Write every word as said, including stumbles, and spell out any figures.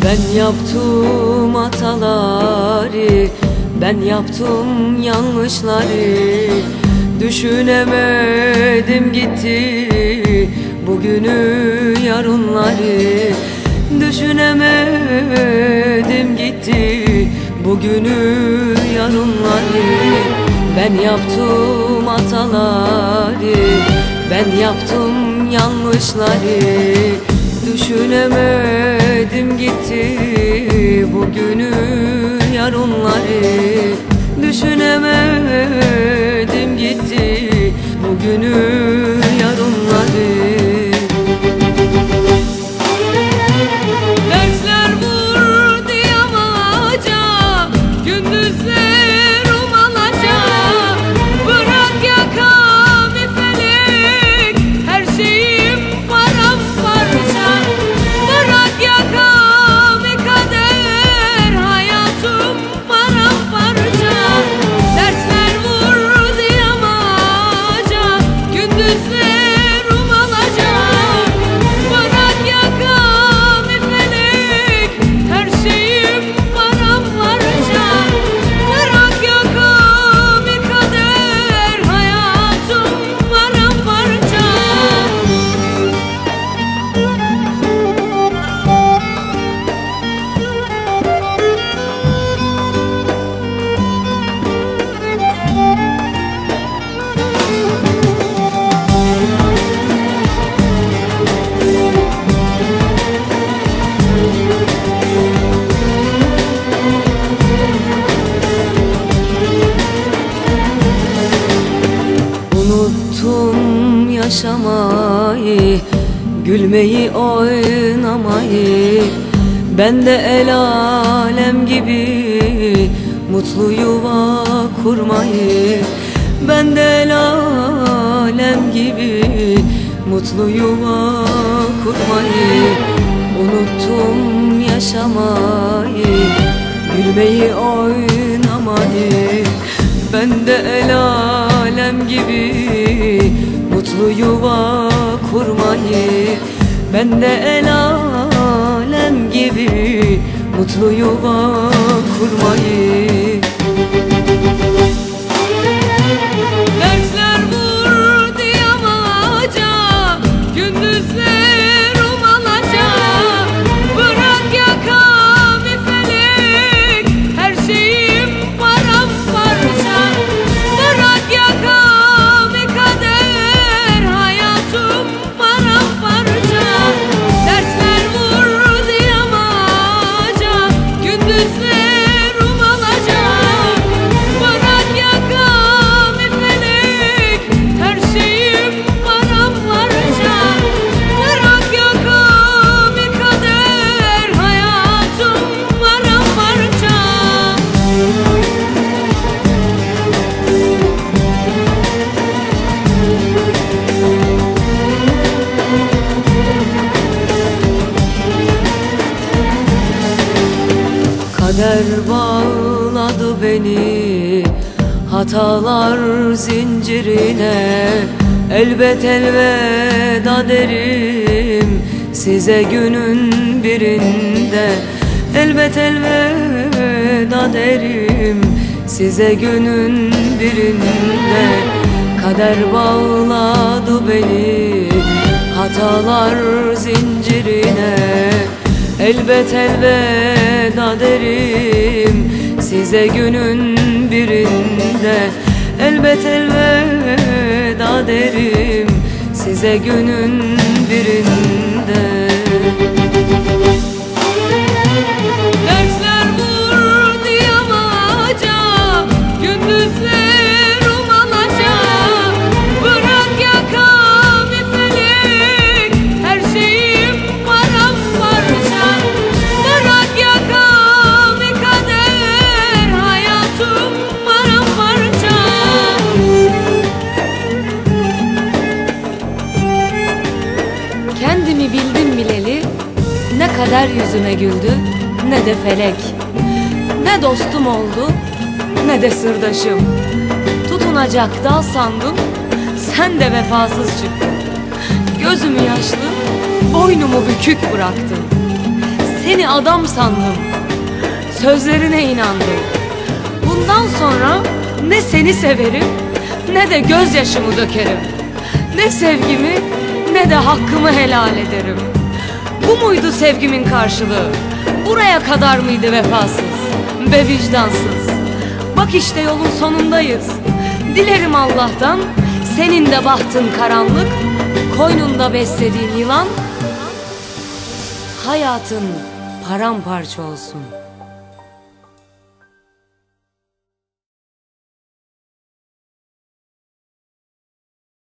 Ben yaptım hataları, ben yaptım yanlışları. Düşünemedim gitti bugünü yarınları. Düşünemedim gitti bugünü yarınları. Ben yaptım hataları, ben yaptım yanlışları. Düşünemedim gitti bugünü yarınları. Düşünemedim gitti bugünü yarınları. Dersler vurdu yamaca, gündüzler umalaca. Bırak yakamı felek, her şeyim paramparça. Bırak yakamı kader, hayatım paramparça. Dersler vurdu yamaca, gündüzler umalaca. Bırak yakamı felek, her şeyim paramparça. Bırak yakamı kader, hayatım paramparça. Unuttum yaşamayı, gülmeyi, oynamayı. Ben de el alem gibi mutlu yuva kurmayı. Ben de el alem gibi mutlu yuva kurmayı. Unuttum yaşamayı, gülmeyi, oynamayı. Ben de el alem gibi mutlu yuva kurmayı. Ben de el alem gibi mutlu yuva kurmayı. Dersler vurdu yamaca, gündüzler umalaca. Bırak yakamı felek, her şeyim paramparça. Bırak yakamı kader, hayatım paramparça. Dersler vurdu yamaca, gündüzler umalaca. Bırak yakamı felek, her şeyim paramparça. Bırak yakamı kader, hayatım paramparça. Kader bağladı beni hatalar zincirine. Elbet elveda derim size günün birinde. Elbet elveda derim size günün birinde. Kader bağladı beni hatalar zincirine. Elbet elveda derim size günün birinde. Elbet elveda derim size günün birinde. Dersler vurdu yamaca, gündüzler umalaca. Bırak yakamı felek, her şeyim paramparça. Bırak yakamı kader, hayatım paramparça. Kendimi bildim bileli, ne kader yüzüme güldü, ne de felek. Ne dostum oldu, ne de sırdaşım. Tutunacak dal sandım, sen de vefasız çıktın. Gözümü yaşlı, boynumu bükük bıraktın. Seni adam sandım, sözlerine inandım. Bundan sonra ne seni severim, ne de gözyaşımı dökerim. Ne sevgimi, ne de hakkımı helal ederim. Bu muydu sevgimin karşılığı? Buraya kadar mıydı vefasız ve vicdansız? Bak işte yolun sonundayız. Dilerim Allah'tan senin de bahtın karanlık, koynunda beslediğin yılan hayatın paramparça olsun.